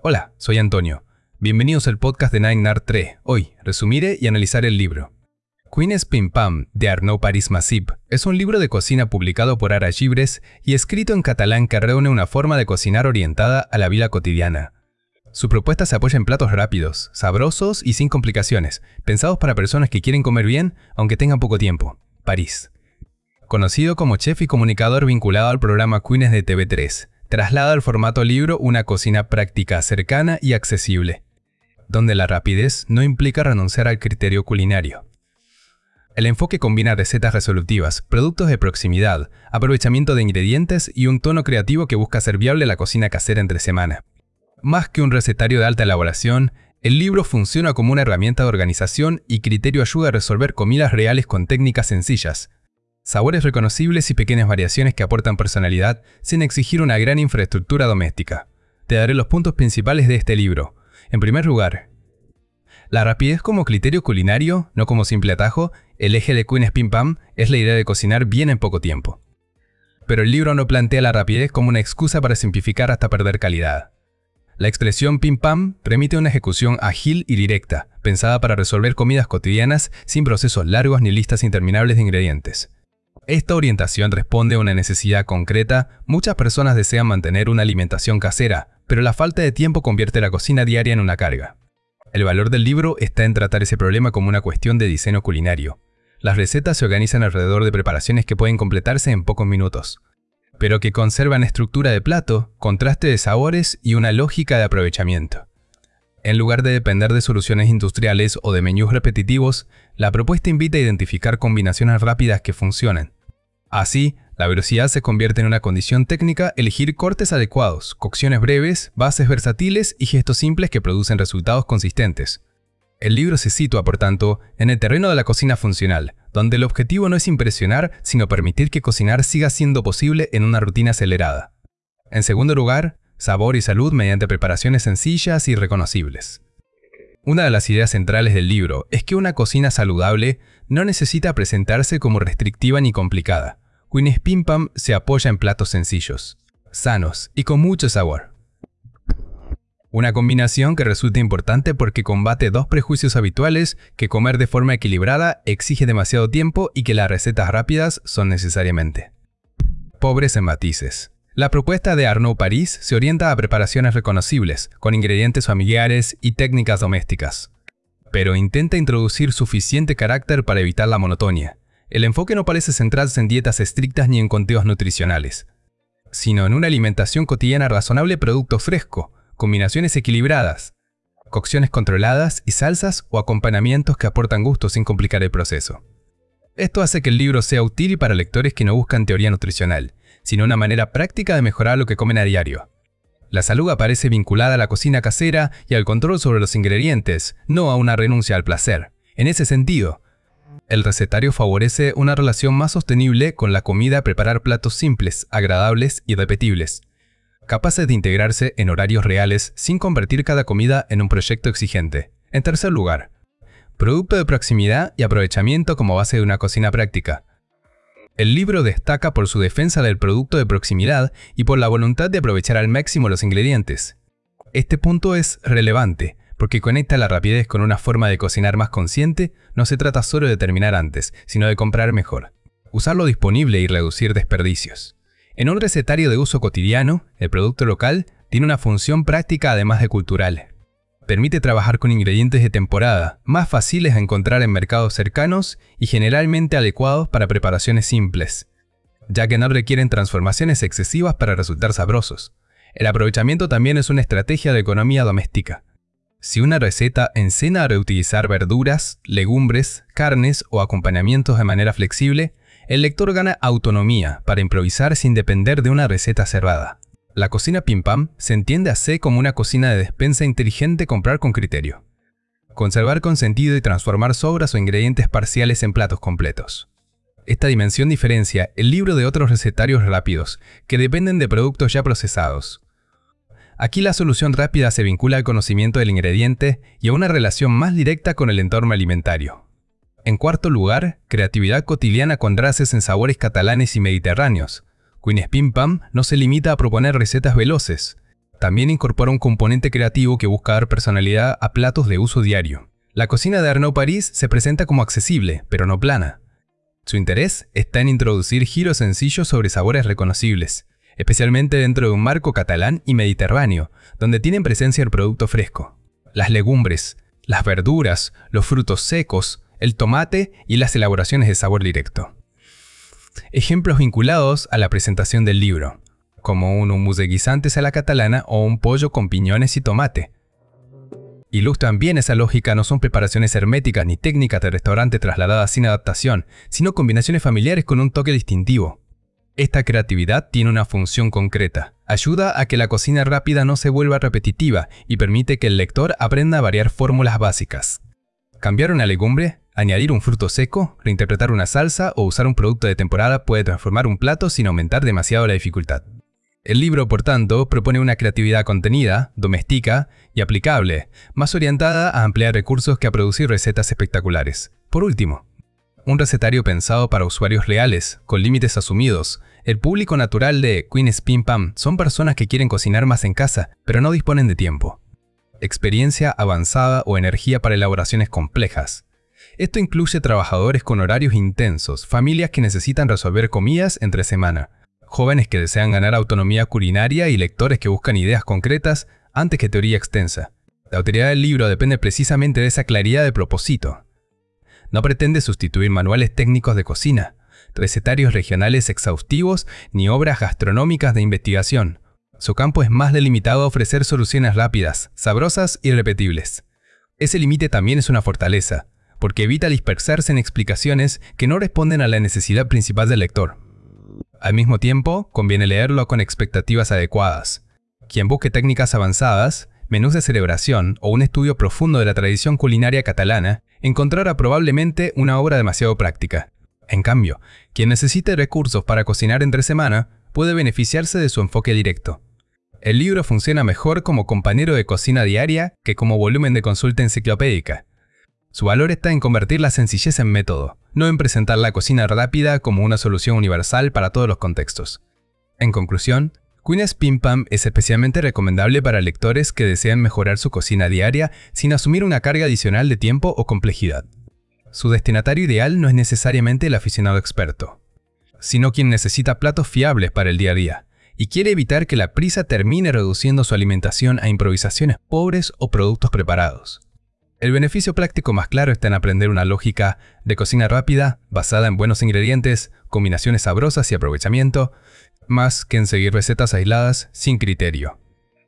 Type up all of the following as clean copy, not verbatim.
Hola, soy Antonio. Bienvenidos al podcast de 9art3. Hoy, resumiré y analizar el libro. Cuines Pim Pam, de Arnaud París-Massip, es un libro de cocina publicado por Ara Llibres y escrito en catalán que reúne una forma de cocinar orientada a la vida cotidiana. Su propuesta se apoya en platos rápidos, sabrosos y sin complicaciones, pensados para personas que quieren comer bien, aunque tengan poco tiempo. París. Conocido como chef y comunicador vinculado al programa Cuines de TV3, traslada al formato libro una cocina práctica, cercana y accesible, donde la rapidez no implica renunciar al criterio culinario. El enfoque combina recetas resolutivas, productos de proximidad, aprovechamiento de ingredientes y un tono creativo que busca hacer viable la cocina casera entre semana. Más que un recetario de alta elaboración, el libro funciona como una herramienta de organización y criterio ayuda a resolver comidas reales con técnicas sencillas, sabores reconocibles y pequeñas variaciones que aportan personalidad sin exigir una gran infraestructura doméstica. Te daré los puntos principales de este libro. En primer lugar, la rapidez como criterio culinario, no como simple atajo. El eje de Cuines Pim Pam es la idea de cocinar bien en poco tiempo. Pero el libro no plantea la rapidez como una excusa para simplificar hasta perder calidad. La expresión Pim Pam permite una ejecución ágil y directa, pensada para resolver comidas cotidianas sin procesos largos ni listas interminables de ingredientes. Esta orientación responde a una necesidad concreta. Muchas personas desean mantener una alimentación casera, pero la falta de tiempo convierte la cocina diaria en una carga. El valor del libro está en tratar ese problema como una cuestión de diseño culinario. Las recetas se organizan alrededor de preparaciones que pueden completarse en pocos minutos, pero que conservan estructura de plato, contraste de sabores y una lógica de aprovechamiento. En lugar de depender de soluciones industriales o de menús repetitivos, la propuesta invita a identificar combinaciones rápidas que funcionan. Así, la velocidad se convierte en una condición técnica, elegir cortes adecuados, cocciones breves, bases versátiles y gestos simples que producen resultados consistentes. El libro se sitúa, por tanto, en el terreno de la cocina funcional, donde el objetivo no es impresionar, sino permitir que cocinar siga siendo posible en una rutina acelerada. En segundo lugar, sabor y salud mediante preparaciones sencillas y reconocibles. Una de las ideas centrales del libro es que una cocina saludable no necesita presentarse como restrictiva ni complicada. Cuines Pim Pam se apoya en platos sencillos, sanos y con mucho sabor. Una combinación que resulta importante porque combate dos prejuicios habituales: que comer de forma equilibrada exige demasiado tiempo y que las recetas rápidas son necesariamente pobres en matices. La propuesta de Arnaud París se orienta a preparaciones reconocibles, con ingredientes familiares y técnicas domésticas, pero intenta introducir suficiente carácter para evitar la monotonía. El enfoque no parece centrarse en dietas estrictas ni en conteos nutricionales, sino en una alimentación cotidiana razonable, producto fresco, combinaciones equilibradas, cocciones controladas y salsas o acompañamientos que aportan gusto sin complicar el proceso. Esto hace que el libro sea útil para lectores que no buscan teoría nutricional, sino una manera práctica de mejorar lo que comen a diario. La salud aparece vinculada a la cocina casera y al control sobre los ingredientes, no a una renuncia al placer. En ese sentido, el recetario favorece una relación más sostenible con la comida, preparar platos simples, agradables y repetibles, capaces de integrarse en horarios reales sin convertir cada comida en un proyecto exigente. En tercer lugar, producto de proximidad y aprovechamiento como base de una cocina práctica. El libro destaca por su defensa del producto de proximidad y por la voluntad de aprovechar al máximo los ingredientes. Este punto es relevante porque conecta la rapidez con una forma de cocinar más consciente. No se trata solo de terminar antes, sino de comprar mejor, usar lo disponible y reducir desperdicios. En un recetario de uso cotidiano, el producto local tiene una función práctica además de cultural. Permite trabajar con ingredientes de temporada, más fáciles a encontrar en mercados cercanos y generalmente adecuados para preparaciones simples, ya que no requieren transformaciones excesivas para resultar sabrosos. El aprovechamiento también es una estrategia de economía doméstica. Si una receta enseña a reutilizar verduras, legumbres, carnes o acompañamientos de manera flexible, el lector gana autonomía para improvisar sin depender de una receta cerrada. La cocina Pim Pam se entiende así como una cocina de despensa inteligente, comprar con criterio, conservar con sentido y transformar sobras o ingredientes parciales en platos completos. Esta dimensión diferencia el libro de otros recetarios rápidos que dependen de productos ya procesados. Aquí la solución rápida se vincula al conocimiento del ingrediente y a una relación más directa con el entorno alimentario. En cuarto lugar, creatividad cotidiana con raíces en sabores catalanes y mediterráneos. Cuines Pim Pam no se limita a proponer recetas veloces, También incorpora un componente creativo que busca dar personalidad a platos de uso diario. La cocina de Arnaud Paris se presenta como accesible, pero no plana. Su interés está en introducir giros sencillos sobre sabores reconocibles, especialmente dentro de un marco catalán y mediterráneo, donde tienen presencia el producto fresco, las legumbres, las verduras, los frutos secos, el tomate y las elaboraciones de sabor directo. Ejemplos vinculados a la presentación del libro, como un hummus de guisantes a la catalana o un pollo con piñones y tomate. Ilustran bien esa lógica, no son preparaciones herméticas ni técnicas de restaurante trasladadas sin adaptación, sino combinaciones familiares con un toque distintivo. Esta creatividad tiene una función concreta. Ayuda a que la cocina rápida no se vuelva repetitiva y permite que el lector aprenda a variar fórmulas básicas. Cambiar una legumbre, añadir un fruto seco, reinterpretar una salsa o usar un producto de temporada puede transformar un plato sin aumentar demasiado la dificultad. El libro, por tanto, propone una creatividad contenida, doméstica y aplicable, más orientada a emplear recursos que a producir recetas espectaculares. Por último, un recetario pensado para usuarios reales, con límites asumidos. El público natural de Queen's Pim Pam son personas que quieren cocinar más en casa, pero no disponen de tiempo, experiencia avanzada o energía para elaboraciones complejas. Esto incluye trabajadores con horarios intensos, familias que necesitan resolver comidas entre semana, jóvenes que desean ganar autonomía culinaria y lectores que buscan ideas concretas antes que teoría extensa. La utilidad del libro depende precisamente de esa claridad de propósito. No pretende sustituir manuales técnicos de cocina, recetarios regionales exhaustivos ni obras gastronómicas de investigación. Su campo es más delimitado a ofrecer soluciones rápidas, sabrosas y repetibles. Ese límite también es una fortaleza, porque evita dispersarse en explicaciones que no responden a la necesidad principal del lector. Al mismo tiempo, conviene leerlo con expectativas adecuadas. Quien busque técnicas avanzadas, menús de celebración o un estudio profundo de la tradición culinaria catalana, encontrará probablemente una obra demasiado práctica. En cambio, quien necesite recursos para cocinar entre semana, puede beneficiarse de su enfoque directo. El libro funciona mejor como compañero de cocina diaria que como volumen de consulta enciclopédica. Su valor está en convertir la sencillez en método, no en presentar la cocina rápida como una solución universal para todos los contextos. En conclusión, Queen's Pim Pam es especialmente recomendable para lectores que desean mejorar su cocina diaria sin asumir una carga adicional de tiempo o complejidad. Su destinatario ideal no es necesariamente el aficionado experto, sino quien necesita platos fiables para el día a día y quiere evitar que la prisa termine reduciendo su alimentación a improvisaciones pobres o productos preparados. El beneficio práctico más claro está en aprender una lógica de cocina rápida, basada en buenos ingredientes, combinaciones sabrosas y aprovechamiento, más que en seguir recetas aisladas sin criterio.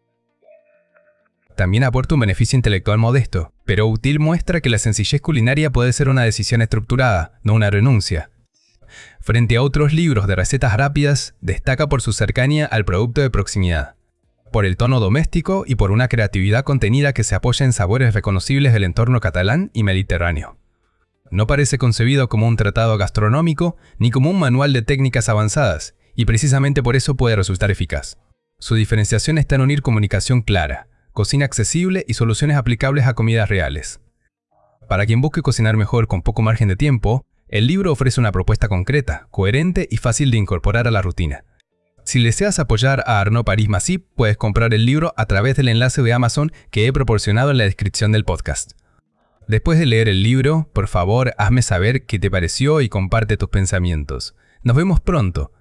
También aporta un beneficio intelectual modesto, pero útil. Muestra que la sencillez culinaria puede ser una decisión estructurada, no una renuncia. Frente a otros libros de recetas rápidas, destaca por su cercanía al producto de proximidad, por el tono doméstico y por una creatividad contenida que se apoya en sabores reconocibles del entorno catalán y mediterráneo. No parece concebido como un tratado gastronómico ni como un manual de técnicas avanzadas, y precisamente por eso puede resultar eficaz. Su diferenciación está en unir comunicación clara, cocina accesible y soluciones aplicables a comidas reales. Para quien busque cocinar mejor con poco margen de tiempo, el libro ofrece una propuesta concreta, coherente y fácil de incorporar a la rutina. Si deseas apoyar a Arnaud Paris Massip, puedes comprar el libro a través del enlace de Amazon que he proporcionado en la descripción del podcast. Después de leer el libro, por favor, hazme saber qué te pareció y comparte tus pensamientos. Nos vemos pronto.